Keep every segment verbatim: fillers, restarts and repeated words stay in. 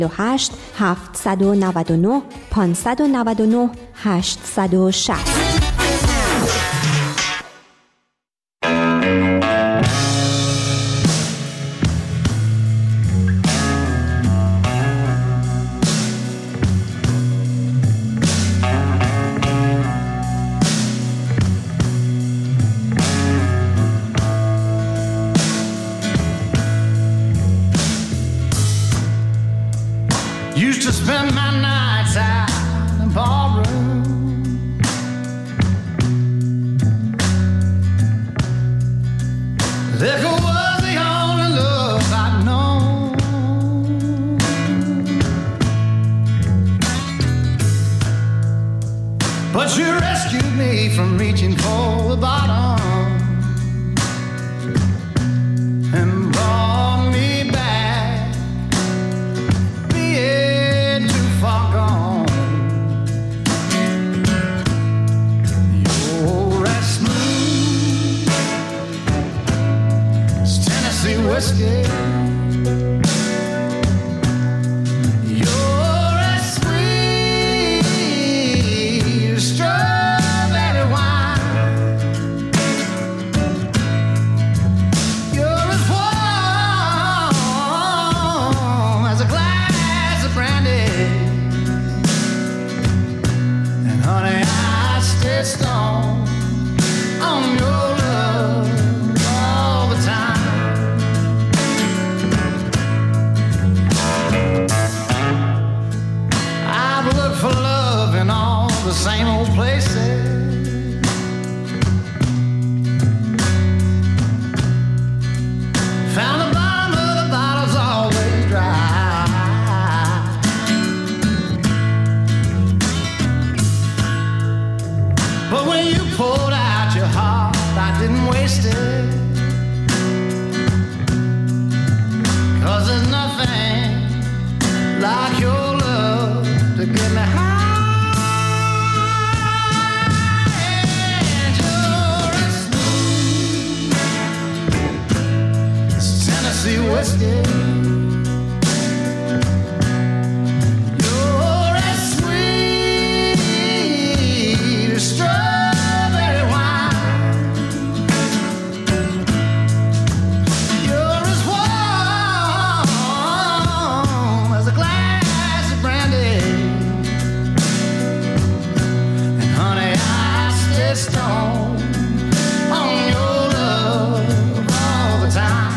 هشت هفت نه نه پنج نه نه هشت شش صفر. Used to spend my nights out in ballroom. Liquor was the only love I'd known. But you rescued me from reaching for the bottom and brought me back. Far gone. You're as smooth as Tennessee whiskey. You're as sweet as strawberry wine. You're as warm as a glass of brandy. Honey, I stay strong on your love all the time. I've looked for love in all the same old places. Found the bottom of the bottle's always dry. But when you poured out your heart, I didn't waste it. 'Cause there's nothing like your love to get me high. And you're as smooth as Tennessee whiskey. Strawberry wine. You're as warm as a glass of brandy. And honey, I stay strong on your love all the time.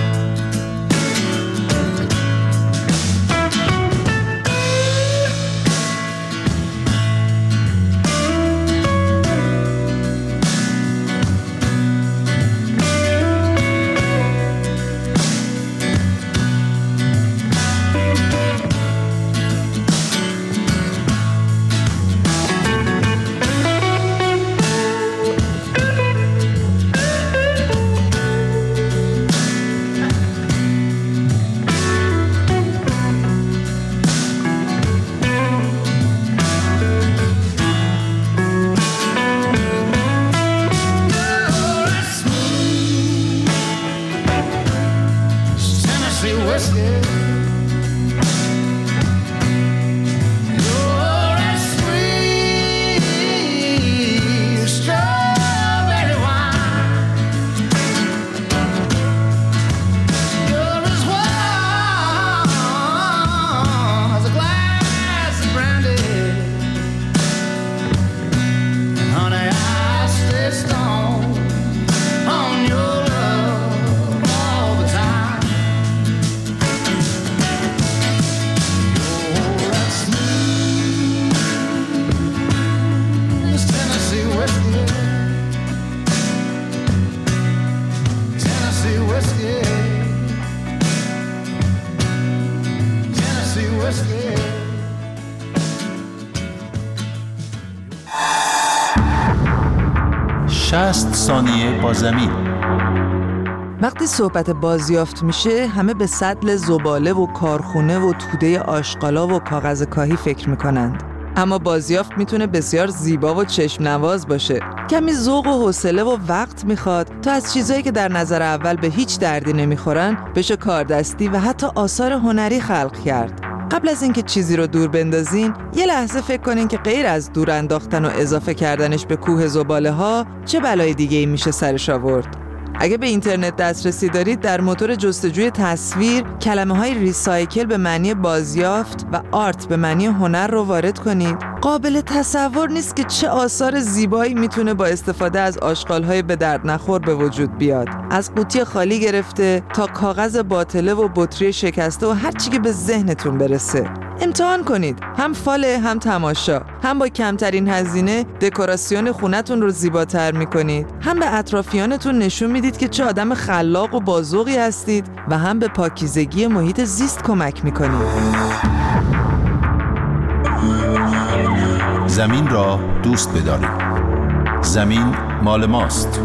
شصت ثانیه با زمین. وقتی صحبت بازیافت میشه همه به سطل زباله و کارخونه و توده آشغالا و کاغذ کاهی فکر میکنند. اما بازیافت میتونه بسیار زیبا و چشم نواز باشه. کمی ذوق و حوصله و وقت میخواد تا از چیزایی که در نظر اول به هیچ دردی نمیخورن بشه کاردستی و حتی آثار هنری خلق کرد. قبل از اینکه چیزی رو دور بندازین یه لحظه فکر کنین که غیر از دور انداختن و اضافه کردنش به کوه زباله ها چه بلای دیگه ای میشه سرش آورد. اگه به اینترنت دسترسی دارید، در موتور جستجوی تصویر کلمه های ریسایکل به معنی بازیافت و آرت به معنی هنر رو وارد کنید. قابل تصور نیست که چه آثار زیبایی میتونه با استفاده از آشغال‌های به درد نخور به وجود بیاد. از قوطی خالی گرفته تا کاغذ باطله و بطری شکسته و هر چی که به ذهنتون برسه. امتحان کنید، هم فاله هم تماشا، هم با کمترین هزینه دکوراسیون خونتون رو زیباتر میکنید، هم به اطرافیانتون نشون میدید که چه آدم خلاق و بازوقی هستید و هم به پاکیزگی محیط زیست کمک میکنید. زمین را دوست بدارید. زمین مال ماست.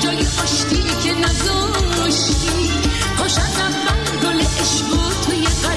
که نذاشتی پاشد اول گل عشق و توی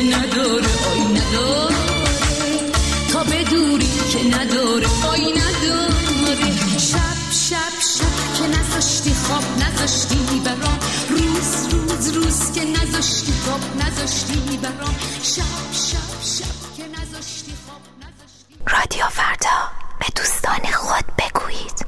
نداره آی نداره، تا به دوری که نداره آی نداره. شب شب شب که نذاشتی خواب نذاشتی برام، روز روز روز که نذاشتی خواب نذاشتی برام، شب شب شب که نذاشتی خواب نذاشتی. رادیو فردا، به دوستان خود بگویید.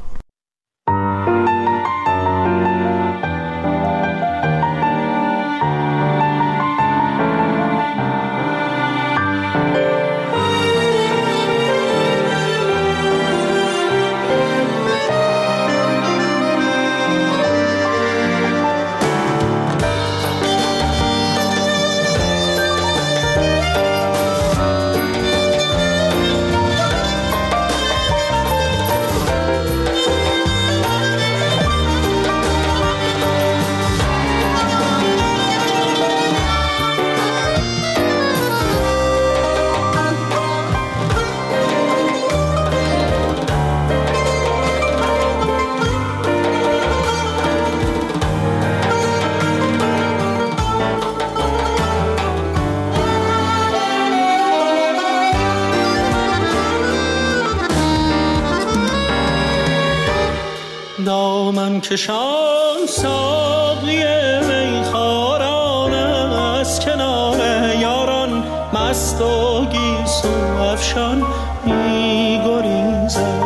دامن کشان ساقی میخواران، از کنار یاران مست و گیسو افشان میگریزد.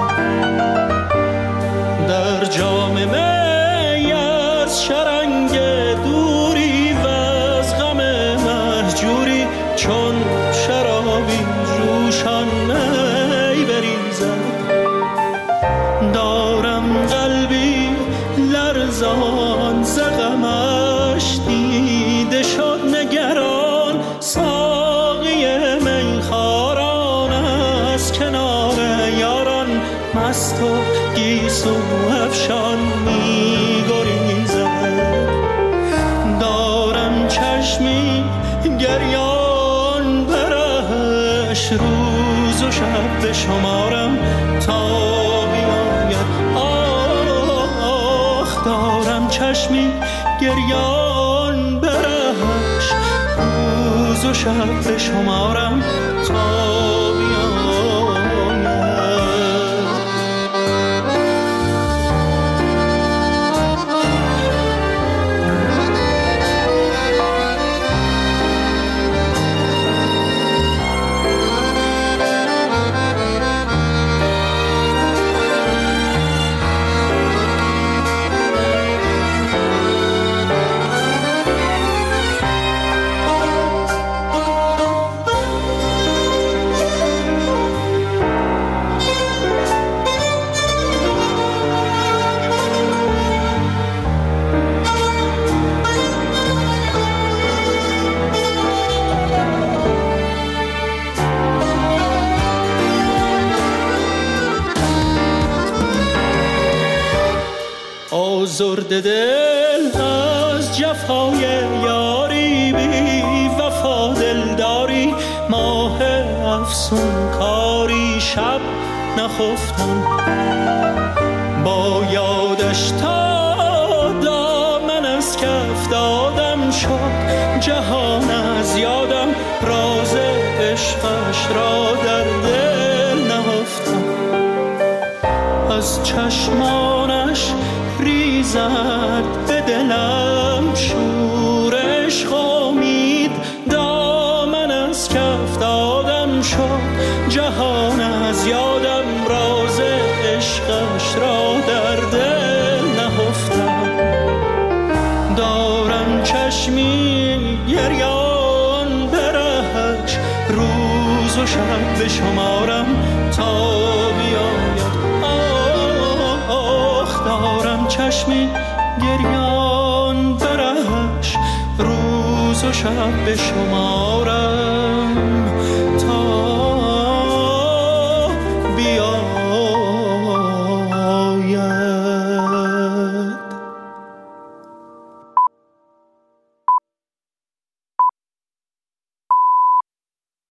در جام می از شرنگ دوری و از غم مهجوری، چون شرابی جوشان می بریزد. دارم قلبی لرزان ز غمش دیده شد نگران، ساقی میخواران از کنار یاران مست و گیسو افشان میگریزد. دارم چشمی گریان برش، روز و شب به شمارم تا چشمی گریان برش، روز و شب به شمارم تا آزرده دل از جفای یاری، بی وفا دلداری، ماه افسون کاری، شب نخفتم با یادش تا دامن از کف دادم شد جهان از یادم، راز عشقش را در دل نهفتم. از چشمانش ریزد به دلم شور عشق امید، دامن از کف دادم شد جهان از یادم، راز عشقش را در دل نهفتم. دارم چشمی گریان برهش، روز و شب به شمارم تا بیاید. آخ دارم چشمی گریان برهش، روز و شب به شمارم